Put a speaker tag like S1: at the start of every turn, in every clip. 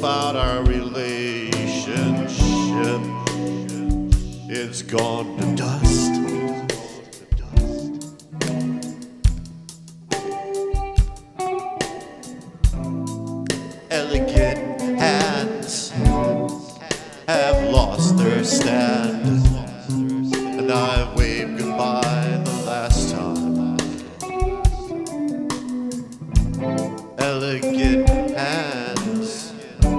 S1: about our relationship. It's gone to dust. Elegant hands have lost their stand, and I waved goodbye the last time. Elegant hands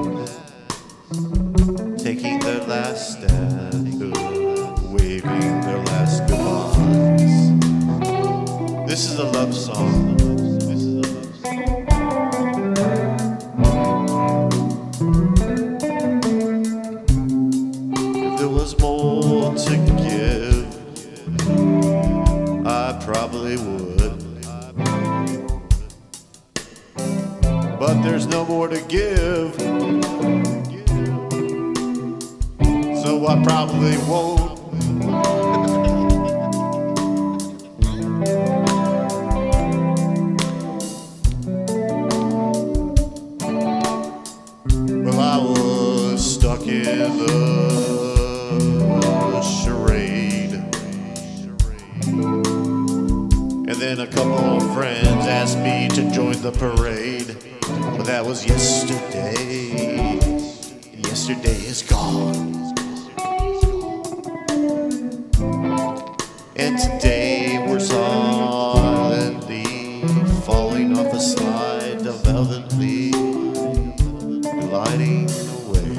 S1: taking their last stand, waving their last goodbyes. This is a love song. If there was more to give, I probably would. But there's no more to give, so I probably won't. Well, I was stuck in the charade, and then a couple of friends asked me to join the parade. But that was yesterday. Yesterday is gone. And today we're silently falling off a slide, velvetly gliding away.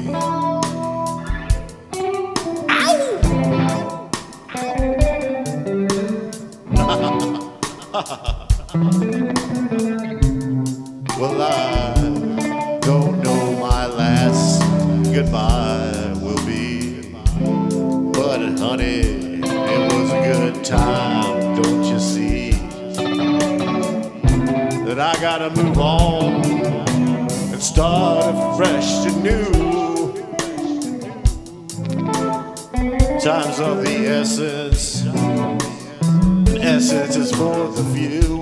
S1: Well, I don't know my last goodbye will be, but honey, it was a good time, don't you see? That I gotta move on and start afresh and new. Time's of the essence, essence is for the few.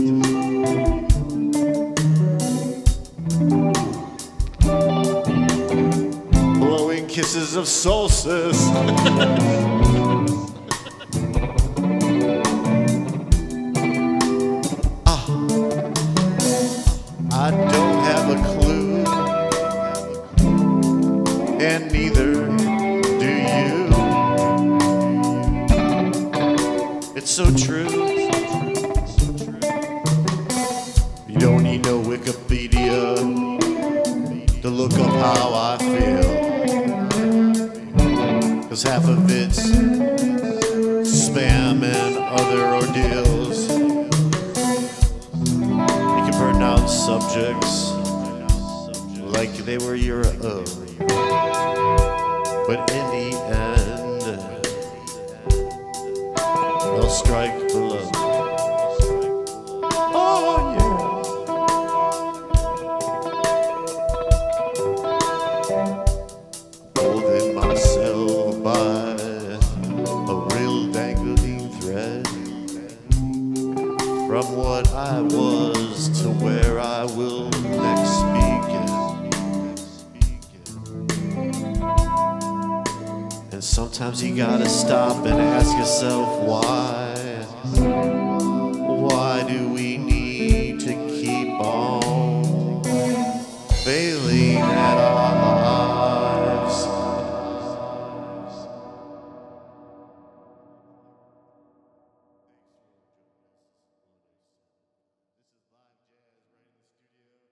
S1: Blowing kisses of solstice. I don't have a clue, and neither do you. It's so true. You don't need no Wikipedia to look up how I feel, 'cause half of it's spam and other ordeals. You can pronounce subjects like they were your own, but in the end, they'll strike below. Oh yeah. Holding myself by a real dangling thread, from what I was to where I will next speak. And sometimes you gotta stop and ask yourself why.